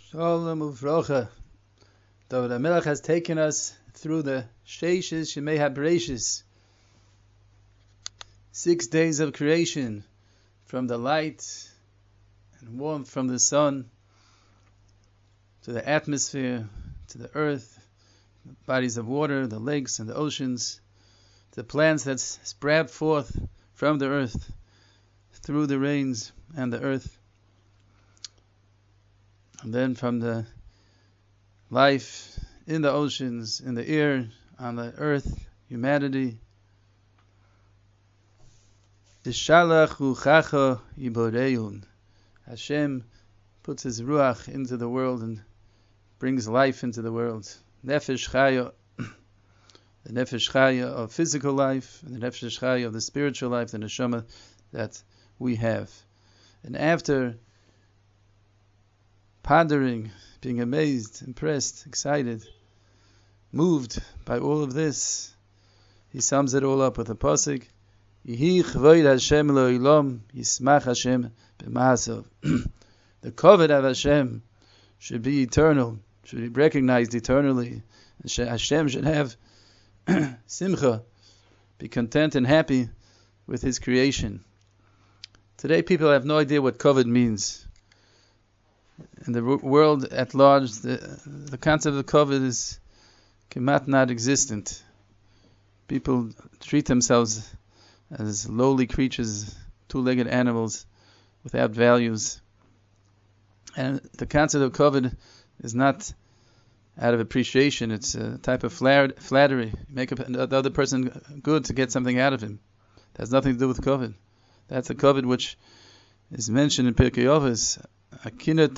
Shalom Uvrocha. David HaMelech has taken us through the Sheishes Shemei HaBreishis, 6 days of creation, from the light and warmth from the sun to the atmosphere, to the earth, the bodies of water, the lakes and the oceans, the plants that sprout forth from the earth through the rains and the earth. And then from the life in the oceans, in the air, on the earth, humanity. Tishalach ruchacha yiboreun. Hashem puts His ruach into the world and brings life into the world. Nefesh chaya, the nefesh chaya of physical life, and the nefesh chaya of the spiritual life, the neshama that we have. And after pondering, being amazed, impressed, excited, moved by all of this, he sums it all up with a pasuk: Yehi chvoid Hashem lo'olam, yismach Hashem b'ma'asav. The kavod of Hashem should be eternal, should be recognized eternally. Hashem should have simcha, be content and happy with His creation. Today people have no idea what kavod means. In the world at large, the concept of kavod is kemat not existent. People treat themselves as lowly creatures, two-legged animals without values. And the concept of kavod is not out of appreciation. It's a type of flattery. Make the other person good to get something out of him. It has nothing to do with kavod. That's a kavod which is mentioned in Pirkei Avos. The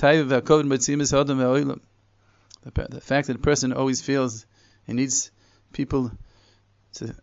fact that a person always feels he needs people to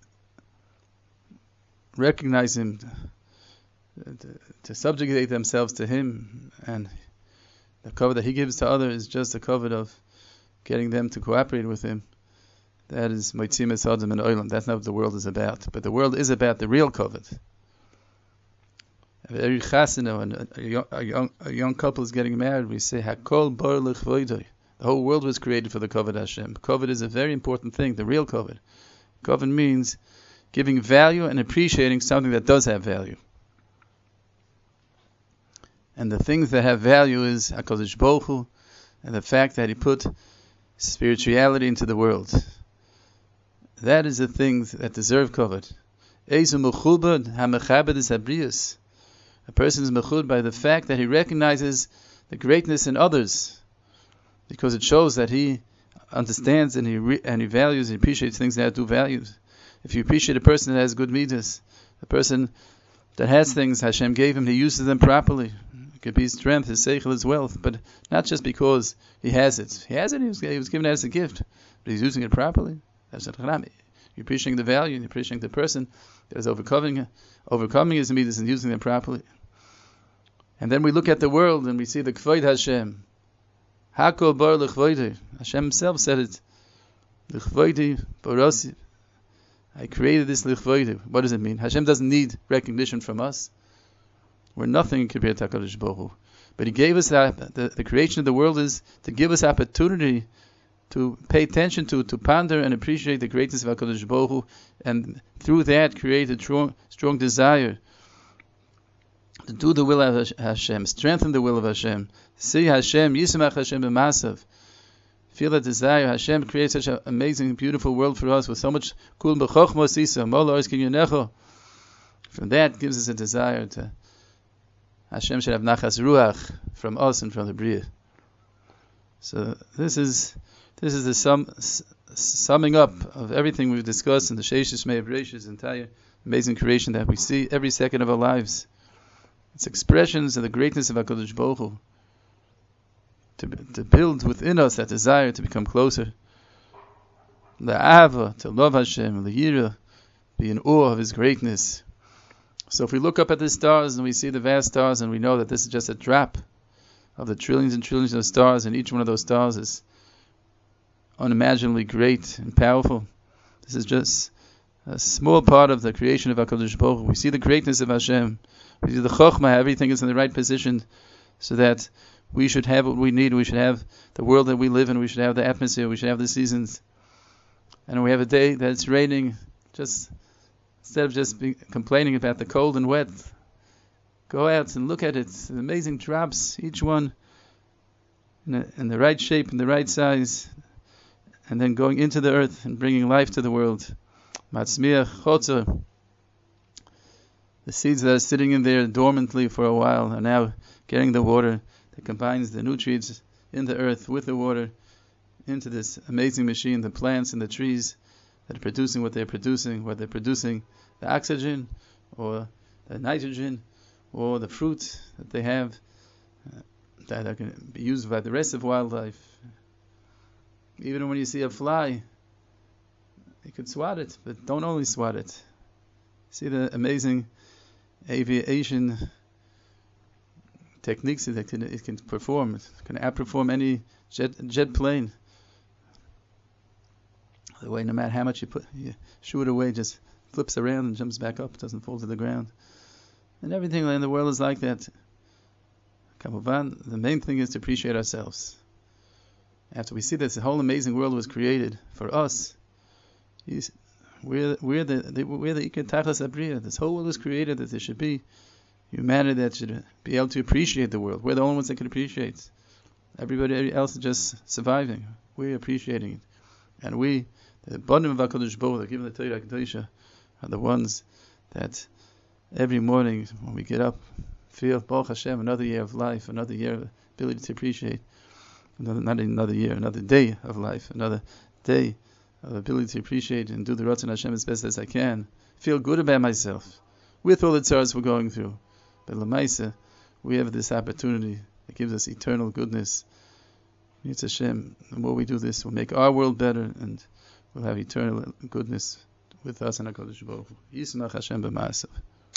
recognize him, to subjugate themselves to him, and the kavod that he gives to others is just a kavod of getting them to cooperate with him. That is Moitzimis Adam and Olam. That's not what the world is about. But the world is about the real kavod. Every chasana, when a young couple is getting married, we say Hakol bar lechvoidoi. The whole world was created for the kavod Hashem. Kavod is a very important thing, the real kavod. Kavod means giving value and appreciating something that does have value. And the things that have value is HaKadosh Baruch Hu, and the fact that He put spirituality into the world. That is the things that deserve kavod. Eizu mechubad hamechabed is habriyos. A person is mechud by the fact that he recognizes the greatness in others, because it shows that he understands and he values and appreciates things that do value. If you appreciate a person that has good midas, a person that has things Hashem gave him, he uses them properly. It could be his strength, his seichel, his wealth, but not just because he has it. He has it, he was given it as a gift, but he's using it properly. That's not You're appreciating the value, and you're appreciating the person that is overcoming his midas and using them properly. And then we look at the world and we see the Kvod Hashem. Hakol bar lechvoidi. Hashem Himself said it. Lechvoidi barasi. I created this lechvoidi. What does it mean? Hashem doesn't need recognition from us. We're nothing compared to HaKadosh Baruch Hu. But He gave us that. The creation of the world is to give us opportunity to pay attention to ponder and appreciate the greatness of HaKadosh Baruch Hu, and through that create a strong desire to do the will of Hashem, strengthen the will of Hashem, see Hashem, Yismach Hashem b'masav, feel that desire. Hashem creates such an amazing, beautiful world for us with so much kul b'chochmos isa, molo eskin yonecho. From that gives us a desire to Hashem should have nachas ruach from us and from the Bria. So this is the summing up of everything we've discussed in the Sheishes Shemei HaBreishis, entire amazing creation that we see every second of our lives. It's expressions of the greatness of HaKadosh Baruch Hu, to build within us that desire to become closer, la'ava, to love Hashem, la'yira, be in awe of His greatness. So if we look up at the stars and we see the vast stars, and we know that this is just a drop of the trillions and trillions of stars, and each one of those stars is unimaginably great and powerful. This is just a small part of the creation of HaKadosh Baruch Hu. We see the greatness of Hashem. We see the Chokhmah, everything is in the right position, so that we should have what we need. We should have the world that we live in. We should have the atmosphere. We should have the seasons. And we have a day that's raining. Just instead of just complaining about the cold and wet, go out and look at it. The amazing drops, each one in the right shape, in the right size, and then going into the earth and bringing life to the world. Matzmiach chotzer. The seeds that are sitting in there dormantly for a while are now getting the water that combines the nutrients in the earth with the water into this amazing machine, the plants and the trees that are producing what they're producing, whether they're producing the oxygen or the nitrogen or the fruit that they have that are going to be used by the rest of wildlife. Even when you see a fly, you could swat it, but don't only swat it. See the amazing aviation techniques that it can perform. It can outperform any jet plane. The way, no matter how much you shoo it away, just flips around and jumps back up, doesn't fall to the ground. And everything in the world is like that. Kamuvan, the main thing is to appreciate ourselves. After we see that the whole amazing world was created for us, we're the Iker Tachas Abriya. This whole world was created that there should be humanity that should be able to appreciate the world. We're the only ones that can appreciate. Everybody else is just surviving. We're appreciating it. And we, the bottom of HaKadosh Baruch Hu, given the Torah Kedosha, are the ones that every morning when we get up, feel, Baruch Hashem, another year of life, another year of ability to appreciate, another year, another day of life, another day of ability to appreciate and do the Ratzon Hashem as best as I can. Feel good about myself, with all the tzaras we're going through. But Lamaisa, we have this opportunity that gives us eternal goodness. It's Hashem. The more we do this, we'll make our world better, and we'll have eternal goodness with us and HaKadosh Baruch Hu. Yismach Hashem b'ma'asav.